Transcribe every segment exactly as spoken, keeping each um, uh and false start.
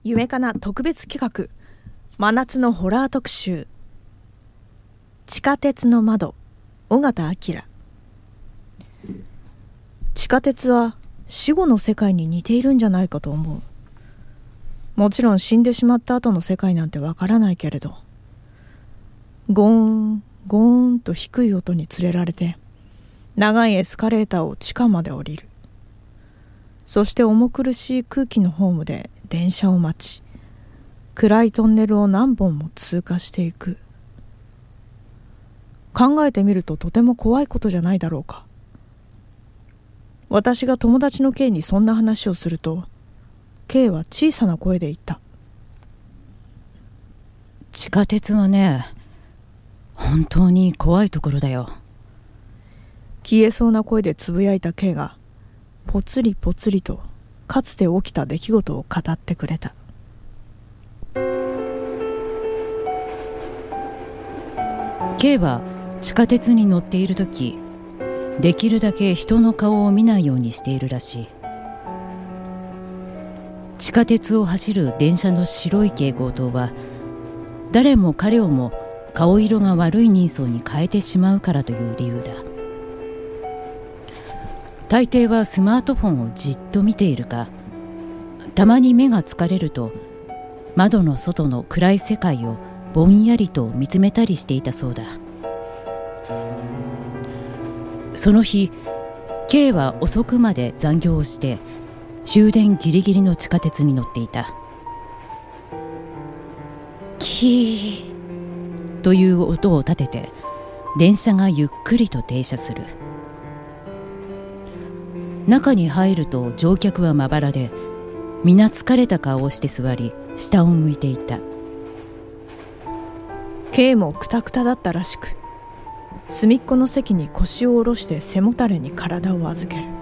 夢かな特別企画、真夏のホラー特集、地下鉄の窓、尾形明。地下鉄は死後の世界に似ているんじゃないかと思う。もちろん死んでしまった後の世界なんてわからないけれど、ゴーンゴーンと低い音に連れられて長いエスカレーターを地下まで降りる。そして重苦しい空気のホームで電車を待ち、暗いトンネルを何本も通過していく。考えてみるととても怖いことじゃないだろうか。私が友達の K にそんな話をすると、K は小さな声で言った。 地下鉄はね、本当に怖いところだよ。 消えそうな声でつぶやいた K がぽつりぽつりとかつて起きた出来事を語ってくれた。 K は地下鉄に乗っているとき、できるだけ人の顔を見ないようにしているらしい。地下鉄を走る電車の白い蛍光灯は、誰も彼をも顔色が悪い人相に変えてしまうからという理由だ。大抵はスマートフォンをじっと見ているか、たまに目が疲れると窓の外の暗い世界をぼんやりと見つめたりしていたそうだ。その日、K は遅くまで残業をして終電ギリギリの地下鉄に乗っていた。キーという音を立てて電車がゆっくりと停車する。中に入ると乗客はまばらで、皆疲れた顔をして座り下を向いていた。 K もクタクタだったらしく、隅っこの席に腰を下ろして背もたれに体を預ける。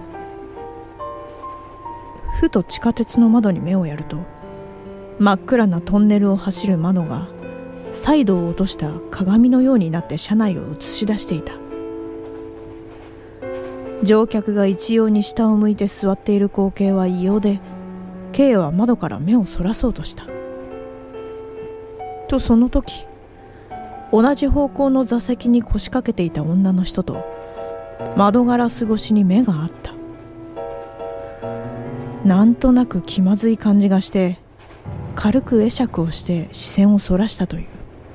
ふと地下鉄の窓に目をやると、真っ暗なトンネルを走る窓がサイドを落とした鏡のようになって車内を映し出していた。乗客が一様に下を向いて座っている光景は異様で、 K は窓から目をそらそうとした。とその時、同じ方向の座席に腰掛けていた女の人と窓ガラス越しに目があった。なんとなく気まずい感じがして、軽く会釈をして視線をそらしたという。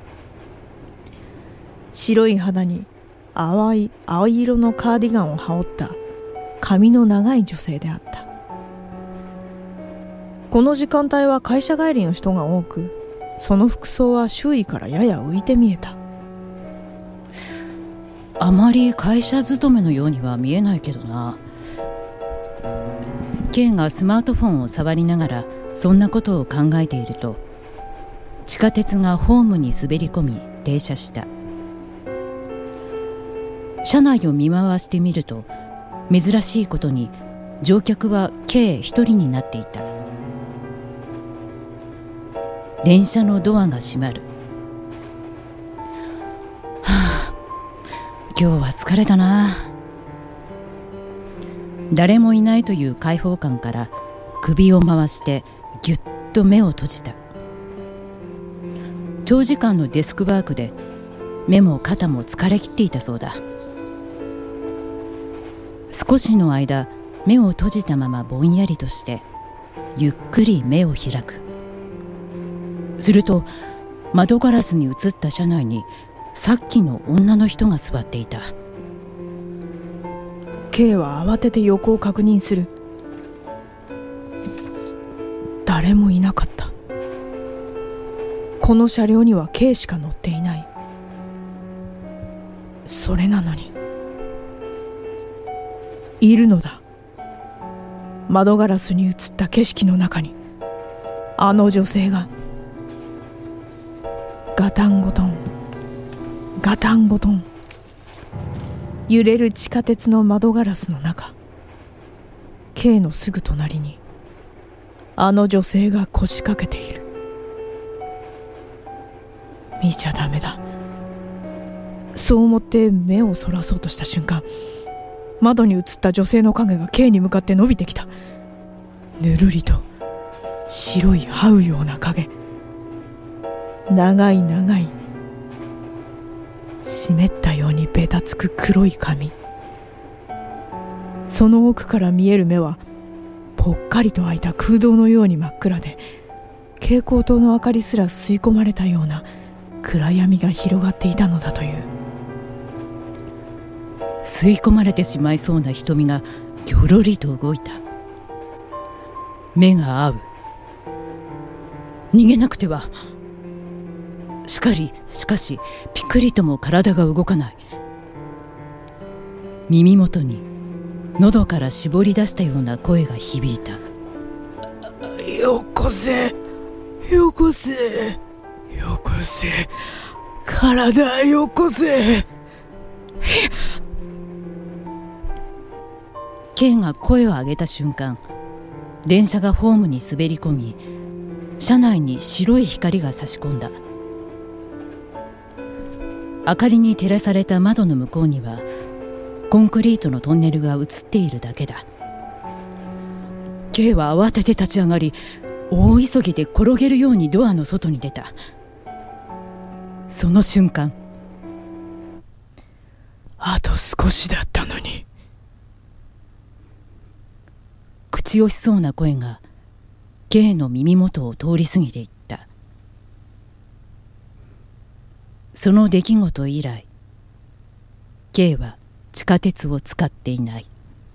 白い肌に淡い青色のカーディガンを羽織った髪の長い女性であった。この時間帯は会社帰りの人が多く、その服装は周囲からやや浮いて見えた。 あまり会社勤めのようには見えないけどな。 K がスマートフォンを触りながらそんなことを考えていると、地下鉄がホームに滑り込み停車した。車内を見回してみると、珍しいことに乗客は計一人になっていた。電車のドアが閉まる。はあ、今日は疲れたな。誰もいないという開放感から首を回してぎゅっと目を閉じた。長時間のデスクワークで目も肩も疲れ切っていたそうだ。少しの間目を閉じたままぼんやりとしてゆっくり目を開く。すると窓ガラスに映った車内にさっきの女の人が座っていた。 K は慌てて横を確認する。誰もいなかった。この車両には K しか乗っていない。それなのにいるのだ。窓ガラスに映った景色の中にあの女性が。ガタンゴトンガタンゴトン、揺れる地下鉄の窓ガラスの中、 K のすぐ隣にあの女性が腰掛けている。見ちゃダメだ。そう思って目をそらそうとした瞬間、窓に映った女性の影が K に向かって伸びてきた。ぬるりと白い這うような影、長い長い湿ったようにべたつく黒い髪、その奥から見える目はぽっかりと開いた空洞のように真っ暗で、蛍光灯の明かりすら吸い込まれたような暗闇が広がっていたのだという。 吸い込まれてしまいそうな瞳がぎょろりと動いた。目が合う。逃げなくては。しかりしかしピクリとも体が動かない。耳元に喉から絞り出したような声が響いた。 よこせよこせよこせ、体よこせ。 K が声を上げた瞬間、電車がホームに滑り込み、車内に白い光が差し込んだ。明かりに照らされた窓の向こうにはコンクリートのトンネルが映っているだけだ。 K は慌てて立ち上がり、大急ぎで転げるようにドアの外に出た。その瞬間、 あと少しだったのに。 口惜しそうな声が K の耳元を通り過ぎていった。その出来事以来、 K は地下鉄を使っていない。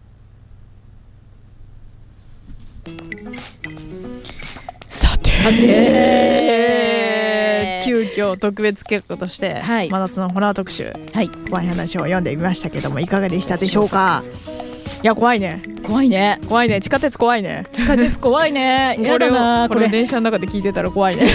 さてさて急遽特別企画として、はい、真夏のホラー特集、はい、怖い話を読んでみましたけども、いかがでしたでしょうか。いや怖いね怖いね怖いね、地下鉄怖いね地下鉄怖いねやだな、 これをこれ電車の中で聞いてたら怖いね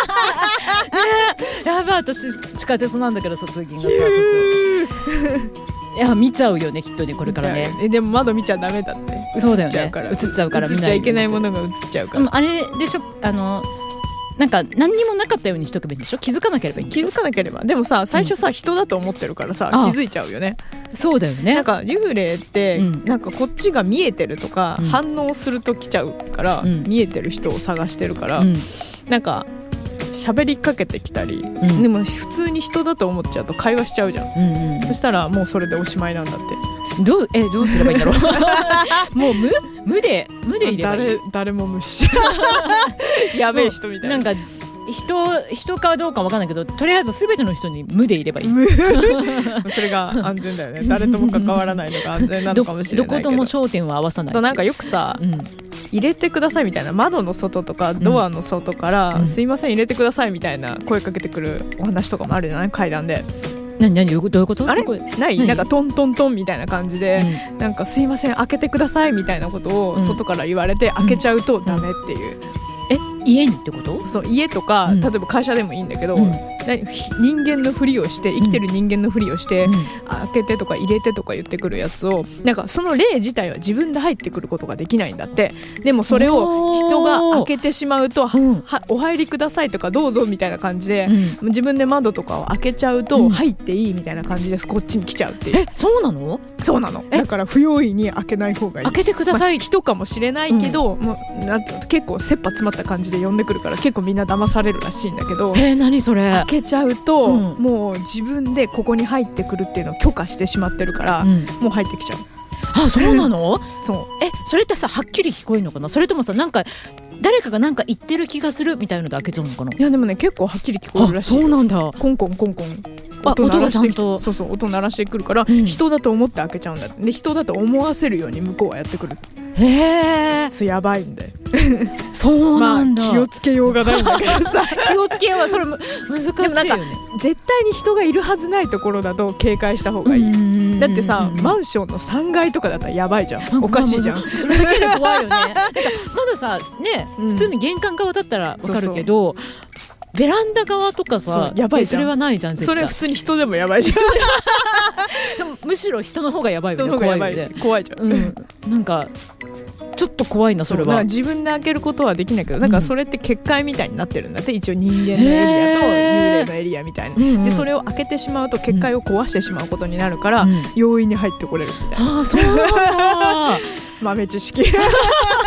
やばい、私地下鉄なんだけどさ、通勤がさ途中いや見ちゃうよねきっとね、これからね。 えでも窓見ちゃダメだって。 そうだよね、映っちゃうから映っちゃいけないものが映っちゃうから。 あれでしょ、あのなんか何にもなかったようにしとけばいいんでしょ、気づかなければいいんでしょ。 気づかなければ。でもさ最初さ、うん、人だと思ってるからさ気づいちゃうよね。 そうだよね。 なんか幽霊って、うん、なんかこっちが見えてるとか、うん、反応すると来ちゃうから、うん、見えてる人を探してるから、うん、なんか喋りかけてきたり、うん、でも普通に人だと思っちゃうと会話しちゃうじゃん、うんうん、そしたらもうそれでおしまいなんだって。 どう、えどうすればいいんだろうもう無無で無でいればいい。 誰誰も無視やべえ人みたいな。 なんか人人かどうか分かんないけど、とりあえず全ての人に無でいればいいそれが安全だよね。誰とも関わらないのが安全なのかもしれないけど ど, どことも焦点を合わさない。 となんかよくさ、うん、入れてくださいみたいな、窓の外とかドアの外から、うん、すいません入れてくださいみたいな声かけてくるお話とかもあるじゃない、階段で。 何何どういうこと？ あれないなんかトントントンみたいな感じで、うん、なんかすいません開けてくださいみたいなことを外から言われて、うん、開けちゃうとダメっていう、うん、 え家にってこと？ そう家とか、うん、例えば会社でもいいんだけど、うん、人間のふりをして生きてる人間のふりをして、うん、開けてとか入れてとか言ってくるやつを、なんかその例自体は自分で入ってくることができないんだって。でもそれを人が開けてしまうと、うん、はお入りくださいとかどうぞみたいな感じで、うん、自分で窓とかを開けちゃうと、うん、入っていいみたいな感じでこっちに来ちゃうっていう。 えそうなの？ そうなの。だから不用意に開けない方がいい。 開けてください、 まあ、人かもしれないけど、うん、もうなんて結構切羽詰まった感じで呼んでくるから結構みんな騙されるらしいんだけど、 えー、何それ。 開けちゃうと、うん、もう自分でここに入ってくるっていうのを許可してしまってるから、うん、もう入ってきちゃう。 あ、そうなのそうえそれってさはっきり聞こえるのかな、それともさなんか誰かがなんか言ってる気がするみたいので開けちゃうのかな。 いやでもね結構はっきり聞こえるらしい。 そうなんだ。 コンコンコンコン音鳴らして、音がちゃんとそうそう音鳴らしてくるから、うん、人だと思って開けちゃうんだ。で人だと思わせるように向こうはやってくる。 へー、 それやばいんだよそうなんだ、 まあ、気をつけようがないんだけどさ気をつけようはそれ難しいよね。でもなんか絶対に人がいるはずないところだと警戒した方がいい。だってさマンションのさんがいとかだったらやばいじゃん、おかしいじゃん、 それだけで怖いよねなんかまださね、普通に玄関側だったらわかるけど、そうそうベランダ側とかさやばいじゃん。 それはないじゃん絶対。 それ普通に人でもやばいじゃんでもむしろ人の方がやばいよね。怖いよね。 怖いじゃん、 うん、なんかちょっと怖いなそれは。 だから自分で開けることはできないけど、なんかそれって結界みたいになってるんだって、一応人間のエリアと幽霊のエリアみたいな、うんうん、でそれを開けてしまうと結界を壊してしまうことになるから、うん、容易に入ってこれるみたいな。 あ、そうなんだ豆知識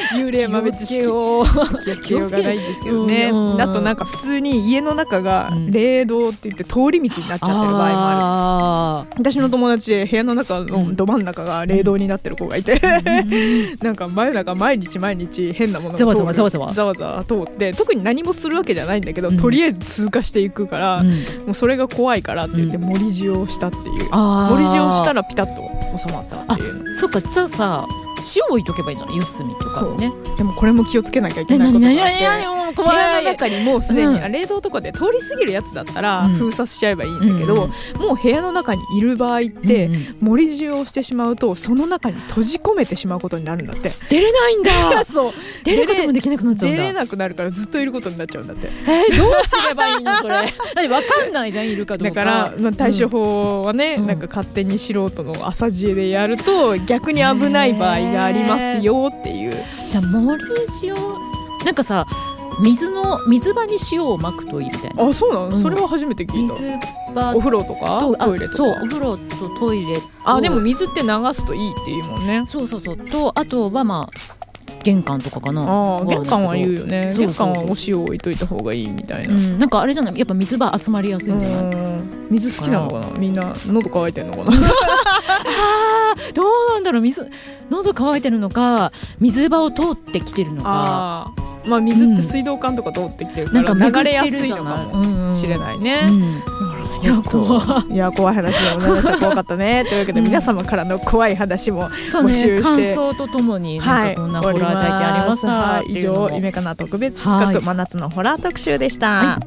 幽霊豆知識を気をつけようがないんですけどね、うんうん、あとなんか普通に家の中が霊道って言って通り道になっちゃってる場合もある、うん、私の友達で部屋の中のど真ん中が霊道になってる子がいて、うん、なんか前中毎日毎日変なものが通るざわざわざわざわざわ通って特に何もするわけじゃないんだけど、うん、とりあえず通過していくから、うん、もうそれが怖いからって言って盛り塩をしたっていう、うん、盛り塩をしたらピタッと収まったっていう。 あ、そっか、じゃあさ塩置いとけばいいじゃん、四隅とかね。 でもこれも気をつけなきゃいけないことがあって、 何何何何怖い、 部屋の中にもうすでに、うん、冷凍とかで通り過ぎるやつだったら封鎖しちゃえばいいんだけど、うんうん、もう部屋の中にいる場合って、うんうん、盛り塩をしてしまうとその中に閉じ込めてしまうことになるんだって。 出れないんだそう、 出ることもできなくなっちゃうんだ。 出れなくなるからずっといることになっちゃうんだって。 えー、どうすればいいのこれだって分かんないじゃん、いるかどうか。 だから、まあ、対処法はね、うん、なんか勝手に素人の朝知恵でやると逆に危ない場合がありますよっていう。 じゃあ盛り塩なんかさ、水の水場に塩をまくといいみたいな。 あ、そうなの、うん、それは初めて聞いた。 水場、 お風呂とかトイレとか。 そう、お風呂とトイレと。 あ、でも水って流すといいっていうもんね。 そうそうそう。とあとはまあ玄関とかかな。 あ、玄関は言うよね。玄関はお塩置いといた方がいいみたいな、 うん、なんかあれじゃない、やっぱ水場集まりやすいんじゃない。 水好きなのかな、みんな喉乾いてるのかなあ、どうなんだろう、水喉乾いてるのか水場を通ってきてるのか。 あ、まあ、水って水道管とか通ってきてるから、うん、流れやすいのかもしれないね、うんうん、 いや怖い、 いや怖い話でございました。怖かったねというわけで、皆様からの怖い話も募集して、 そうね、感想とともになんかこんなホラー体験ありました、 はい、以上、夢かな特別企画、真夏のホラー特集でした、はい。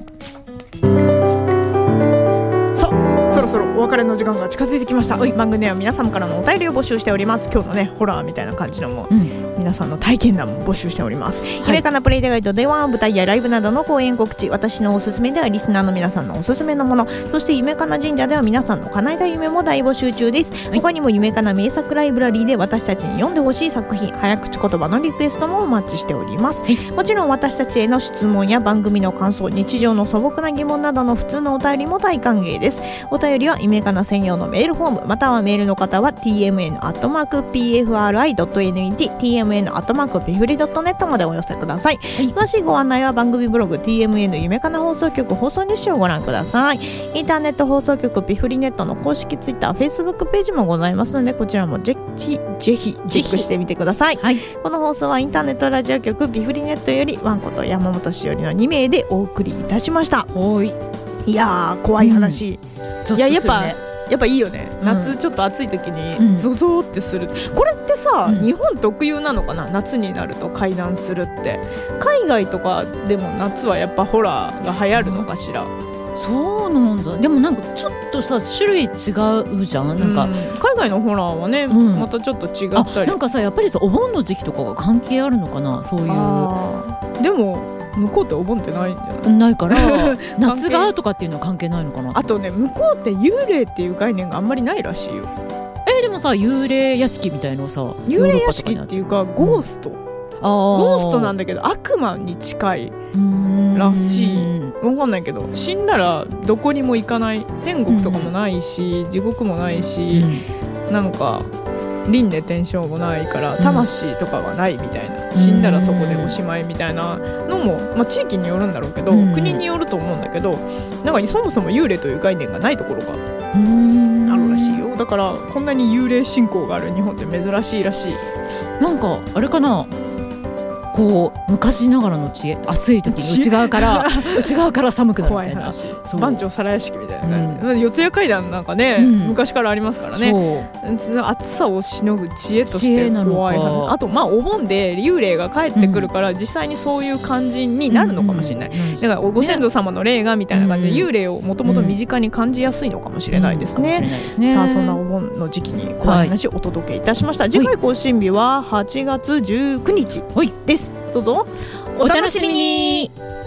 そろそろお別れの時間が近づいてきました。番組では皆様からのお便りを募集しております。今日のねホラーみたいな感じのも、うん、皆さんの体験談も募集しております。夢、はい、かなプレイデガイドでは舞台やライブなどの公演告知、私のおすすめではリスナーの皆さんのおすすめのもの、そして夢かな神社では皆さんの叶えた夢も大募集中です、はい、他にも夢かな名作ライブラリーで私たちに読んでほしい作品、早口言葉のリクエストもお待ちしております、はい、もちろん私たちへの質問や番組の感想、日常の素朴な疑問などの普通のお便りも大歓迎です。お便りは夢かな専用のメールフォーム、またはメールの方は ティーエムエヌ アットマーク ピーエフアールアイ ドット エヌイーティー ティーエムエヌ アットマーク ピフリ ドットネット までお寄せください、はい、詳しいご案内は番組ブログ ティーエムエヌ 夢かな放送局放送日誌をご覧ください。インターネット放送局ピフリネットの公式ツイッター、フェイスブックページもございますので、こちらもぜひぜひチェックしてみてください、はい、この放送はインターネットラジオ局ピフリネットよりワンコと山本しおりのに名でお送りいたしました。 はい、 いやー怖い話、うん、いややっぱやっぱいいよね、 うん、 夏ちょっと暑い時にゾゾーってする、うん、これってさ、うん、日本特有なのかな、夏になると怪談するって。海外とかでも夏はやっぱホラーが流行るのかしら。 そうなんだ。でもなんかちょっとさ種類違うじゃん、なんか、うん、 海外のホラーはね、うん、またちょっと違ったり。 なんかさやっぱりさお盆の時期とかが関係あるのかな、そういう。 でも向こうってお盆ってないんじゃない？ ないから夏がとかっていうのは関係ないのかな。 あとね、向こうって幽霊っていう概念があんまりないらしいよ。 えー、でもさ幽霊屋敷みたいのさ、 幽霊屋敷っていうかゴースト、うん、あゴーストなんだけど悪魔に近いらしい。分かんないけど、死んだらどこにも行かない、天国とかもないし、うん、地獄もないし、うん、なんか輪廻転生もないから魂とかはないみたいな、うん、死んだらそこでおしまいみたいなのも、まあ、地域によるんだろうけど、うん、国によると思うんだけど、なんかそもそも幽霊という概念がないところがあるらしいよ。だからこんなに幽霊信仰がある日本って珍しいらしい。 なんかあれかな、こう昔ながらの知恵、暑い時に内側から内側から寒くなるみたいな怖い話、番長皿屋敷みたいな感じ、うん、四谷怪談なんかね、うん、昔からありますからね。暑さをしのぐ知恵として怖い話。あとまあお盆で幽霊が帰ってくるから、うん、実際にそういう感じになるのかもしれない、うんうん、だからご先祖様の霊がみたいな感じで、幽霊をもともと身近に感じやすいのかもしれないですね、うんうん、さあそんなお盆の時期に怖い話をお届けいたしました、はい、次回更新日ははちがつじゅうくにちです。どうぞお楽しみに。